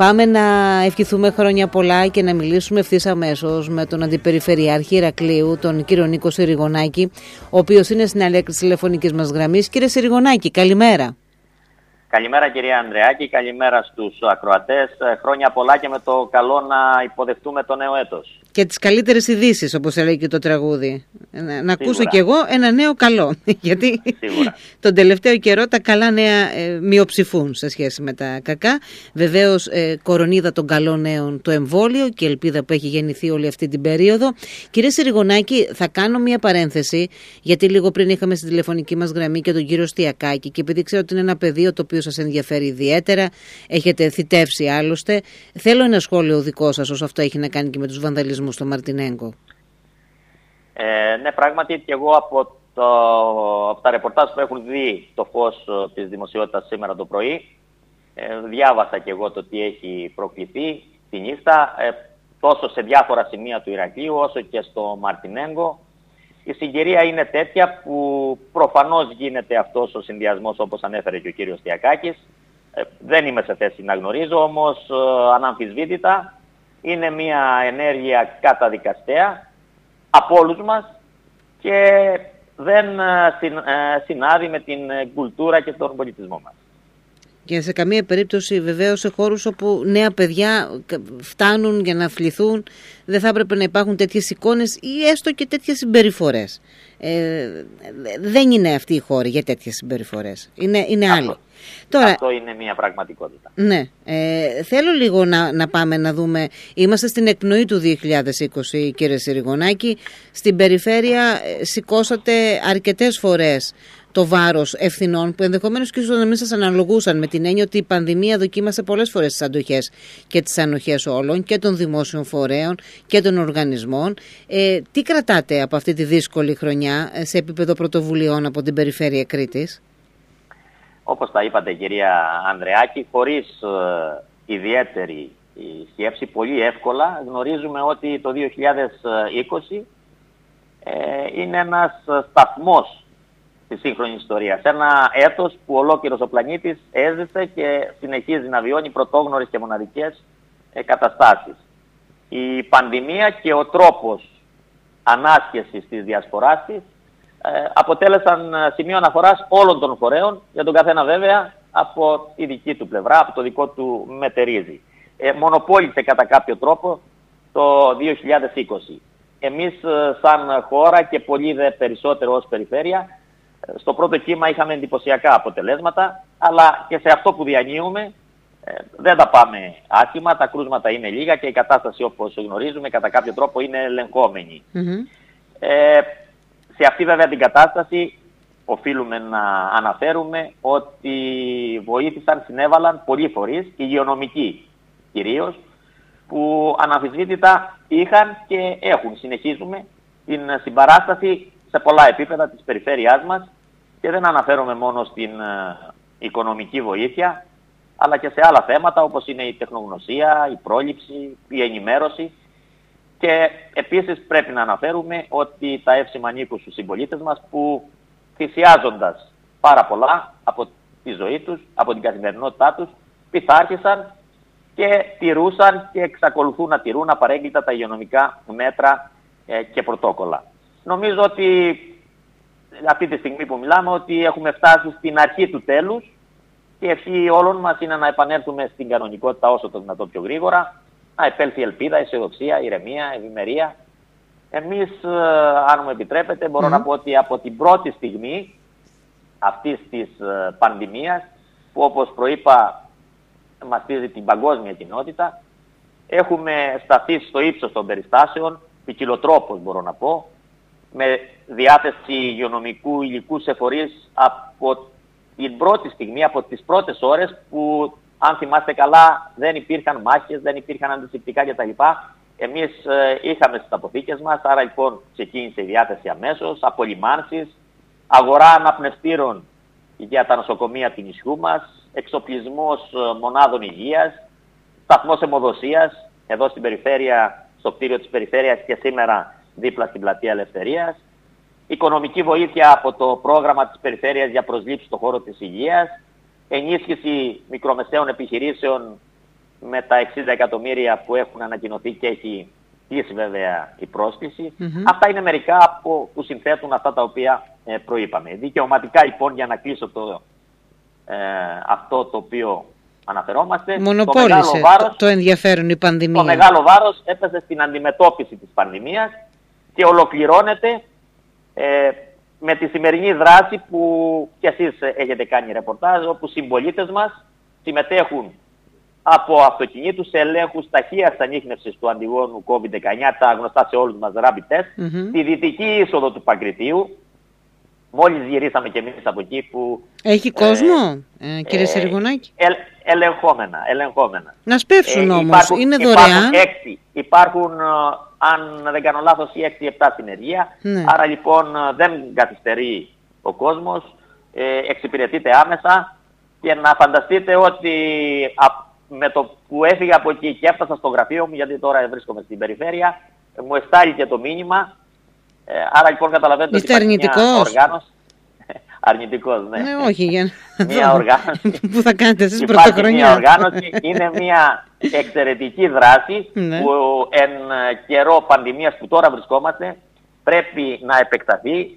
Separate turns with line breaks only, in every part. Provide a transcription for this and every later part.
Πάμε να ευχηθούμε χρόνια πολλά και να μιλήσουμε ευθύς αμέσως με τον Αντιπεριφερειάρχη Ηρακλείου, τον κύριο Νίκο Συριγωνάκη, ο οποίος είναι στην άλλη άκρη της τηλεφωνικής μας γραμμής. Κύριε Συριγωνάκη, καλημέρα.
Καλημέρα κυρία Ανδρεάκη, καλημέρα στους ακροατές. Χρόνια πολλά και με το καλό να υποδεχτούμε το νέο έτος.
Και τις καλύτερες ειδήσεις, όπως έλεγε και το τραγούδι. Να ακούσω κι εγώ ένα νέο καλό. Γιατί τον τελευταίο καιρό τα καλά νέα μειοψηφούν σε σχέση με τα κακά. Βεβαίως κορονίδα των καλών νέων το εμβόλιο και ελπίδα που έχει γεννηθεί όλη αυτή την περίοδο. Κύριε Συριγωνάκη, θα κάνω μια παρένθεση, γιατί λίγο πριν είχαμε στη τηλεφωνική μας γραμμή και τον κύριο Στιακάκη, και επειδή ξέρω ότι είναι ένα πεδίο το οποίο σας ενδιαφέρει ιδιαίτερα, έχετε θητεύσει άλλωστε, θέλω ένα σχόλιο δικό σας όσο αυτό έχει να κάνει και με τους βανδαλισμούς στο Μαρτινέγκο.
Ναι, πράγματι και εγώ από τα ρεπορτάζ που έχουν δει το φως της δημοσιότητας σήμερα το πρωί, διάβασα και εγώ το τι έχει προκληθεί τη νύχτα, τόσο σε διάφορα σημεία του Ηρακλείου όσο και στο Μαρτινέγκο. Η συγκυρία είναι τέτοια που προφανώς γίνεται αυτός ο συνδυασμός, όπως ανέφερε και ο κύριος Στιακάκης. Δεν είμαι σε θέση να γνωρίζω, όμως αναμφισβήτητα είναι μια ενέργεια καταδικαστέα από όλους μας και δεν συνάδει με την κουλτούρα και τον πολιτισμό μας.
Και σε καμία περίπτωση βεβαίως σε χώρους όπου νέα παιδιά φτάνουν για να αθληθούν δεν θα έπρεπε να υπάρχουν τέτοιες εικόνες ή έστω και τέτοιες συμπεριφορές. Δεν είναι αυτή η χώρη για τέτοιες συμπεριφορές. Είναι άλλη. Τώρα,
αυτό είναι μια πραγματικότητα.
Ναι. Θέλω λίγο να πάμε να δούμε. Είμαστε στην εκπνοή του 2020, κύριε Συριγωνάκη. Στην περιφέρεια σηκώσατε αρκετές φορές το βάρος ευθυνών που ενδεχομένως και ίσως να μην σας αναλογούσαν, με την έννοια ότι η πανδημία δοκίμασε πολλές φορές τις αντοχές και τις ανοχές όλων και των δημόσιων φορέων και των οργανισμών. Τι κρατάτε από αυτή τη δύσκολη χρονιά σε επίπεδο πρωτοβουλειών από την περιφέρεια Κρήτης?
Όπως τα είπατε κυρία Ανδρεάκη, χωρίς ιδιαίτερη σκέψη, πολύ εύκολα γνωρίζουμε ότι το 2020 είναι ένας σταθμός της σύγχρονης ιστορίας. Ένα έτος που ολόκληρος ο πλανήτης έζησε και συνεχίζει να βιώνει πρωτόγνωρες και μοναδικές καταστάσεις. Η πανδημία και ο τρόπος ανάσχεσης της διασποράς της αποτέλεσαν σημείο αναφοράς όλων των φορέων, για τον καθένα βέβαια από τη δική του πλευρά, από το δικό του μετερίζει. Μονοπόλησε κατά κάποιο τρόπο το 2020. Εμείς σαν χώρα και πολύ δε περισσότερο ως περιφέρεια, στο πρώτο κύμα είχαμε εντυπωσιακά αποτελέσματα, αλλά και σε αυτό που διανύουμε δεν τα πάμε άσχημα, τα κρούσματα είναι λίγα και η κατάσταση, όπως γνωρίζουμε, κατά κάποιο τρόπο είναι ελεγχόμενη. Σε αυτή βέβαια την κατάσταση οφείλουμε να αναφέρουμε ότι βοήθησαν, συνέβαλαν πολλοί φορείς, υγειονομικοί κυρίως, που αναμφισβήτητα είχαν και έχουν, συνεχίζουμε, την συμπαράσταση σε πολλά επίπεδα της περιφέρειάς μας, και δεν αναφέρομαι μόνο στην οικονομική βοήθεια, αλλά και σε άλλα θέματα όπως είναι η τεχνογνωσία, η πρόληψη, η ενημέρωση. Και επίσης πρέπει να αναφέρουμε ότι τα εύσημα ανήκουν στους συμπολίτες μας που θυσιάζοντας πάρα πολλά από τη ζωή τους, από την καθημερινότητά τους, πειθάρχησαν και τηρούσαν και εξακολουθούν να τηρούν απαρέγκλιτα τα υγειονομικά μέτρα και πρωτόκολλα. Νομίζω ότι αυτή τη στιγμή που μιλάμε ότι έχουμε φτάσει στην αρχή του τέλους και η ευχή όλων μας είναι να επανέλθουμε στην κανονικότητα όσο το δυνατόν πιο γρήγορα, να επέλθει ελπίδα, αισιοδοξία, ηρεμία, ευημερία. Εμείς, αν μου επιτρέπετε, μπορώ να πω ότι από την πρώτη στιγμή αυτής της πανδημίας, που όπως προείπα μαστίζει την παγκόσμια κοινότητα, έχουμε σταθεί στο ύψος των περιστάσεων, ποικιλοτρόπως μπορώ να πω, με διάθεση υγειονομικού υλικού σε φορείς από την πρώτη στιγμή, από τις πρώτες ώρες που, αν θυμάστε καλά, δεν υπήρχαν μάχες, δεν υπήρχαν αντισηπτικά κτλ. Εμείς είχαμε στις αποθήκες μας, άρα λοιπόν ξεκίνησε η διάθεση αμέσως, απολυμάνσεις, αγορά αναπνευστήρων για τα νοσοκομεία του νησιού μας, εξοπλισμός μονάδων υγείας, σταθμός αιμοδοσίας εδώ στην περιφέρεια, στο κτίριο της περιφέρειας και σήμερα δίπλα στην πλατεία Ελευθερίας, οικονομική βοήθεια από το πρόγραμμα της περιφέρειας για προσλήψεις στον χώρο της υγείας, ενίσχυση μικρομεσαίων επιχειρήσεων με τα 60 εκατομμύρια που έχουν ανακοινωθεί και έχει κλείσει βέβαια η πρόσκληση. Αυτά είναι μερικά που συνθέτουν αυτά τα οποία προείπαμε. Δικαιωματικά λοιπόν, για να κλείσω αυτό το οποίο αναφερόμαστε,
μονοπόλησε το ενδιαφέρον η πανδημία.
Το μεγάλο βάρος έπεσε στην αντιμετώπιση της πανδημίας και ολοκληρώνεται με τη σημερινή δράση που κι εσείς έχετε κάνει ρεπορτάζ, όπου συμπολίτες μας συμμετέχουν από αυτοκινήτους σε ελέγχους ταχείας ανίχνευσης του αντιγόνου COVID-19, τα γνωστά σε όλους μας rapid test, στη δυτική είσοδο του Παγκριτίου. Μόλις γυρίσαμε κι εμείς από εκεί που...
Έχει κόσμο, κύριε Συριγωνάκη?
Ελεγχόμενα.
Να σπεύσουν όμως, είναι δωρεάν.
Υπάρχουν, αν δεν κάνω λάθος, 6-7 συνεργεία. Ναι. Άρα λοιπόν δεν καθυστερεί ο κόσμος, εξυπηρετείται άμεσα και να φανταστείτε ότι με το που έφυγα από εκεί και έφτασα στο γραφείο μου, γιατί τώρα βρίσκομαι στην περιφέρεια, μου εστάληκε το μήνυμα. Άρα λοιπόν καταλαβαίνετε ότι υπάρχει μια οργάνωση. Αρνητικός, ναι.
Ναι, όχι, για
μια οργάνωση.
Που θα κάνετε εσείς πρωτοχρονιά.
Μια οργάνωση, είναι μια εξαιρετική δράση που εν καιρό πανδημίας που τώρα βρισκόμαστε πρέπει να επεκταθεί,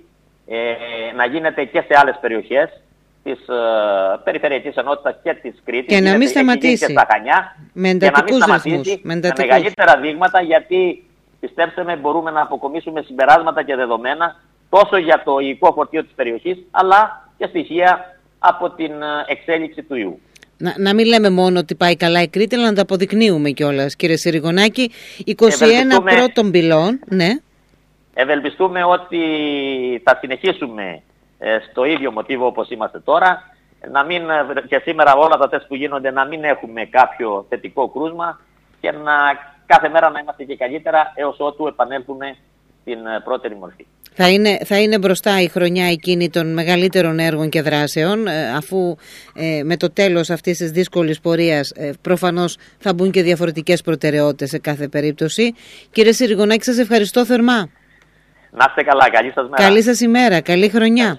να γίνεται και σε άλλες περιοχές της Περιφερειακής Ενότητας και της Κρήτης.
Και να μην σταματήσει.
Και στα Χανιά.
Με εντατικούς ρυθμούς.
Με μεγαλύτερα δείγματα, γιατί πιστέψτε με, μπορούμε να αποκομίσουμε συμπεράσματα και δεδομένα τόσο για το υλικό φορτίο της περιοχής, αλλά και στοιχεία από την εξέλιξη του ιού.
Να μην λέμε μόνο ότι πάει καλά η Κρήτη, αλλά να τα αποδεικνύουμε κιόλας, κύριε Συριγωνάκη. 21 πρώτων πυλών, ναι.
Ευελπιστούμε ότι θα συνεχίσουμε στο ίδιο μοτίβο όπως είμαστε τώρα, να μην, και σήμερα όλα τα τεστ που γίνονται, να μην έχουμε κάποιο θετικό κρούσμα και κάθε μέρα να είμαστε και καλύτερα έως ότου επανέλθουμε στην πρώτερη μορφή.
Θα είναι μπροστά η χρονιά εκείνη των μεγαλύτερων έργων και δράσεων, αφού με το τέλος αυτής της δύσκολης πορείας προφανώς θα μπουν και διαφορετικές προτεραιότητες σε κάθε περίπτωση. Κύριε Συριγωνάκη, σας ευχαριστώ θερμά.
Να είστε καλά, καλή σας μέρα.
Καλή σας ημέρα, καλή χρονιά.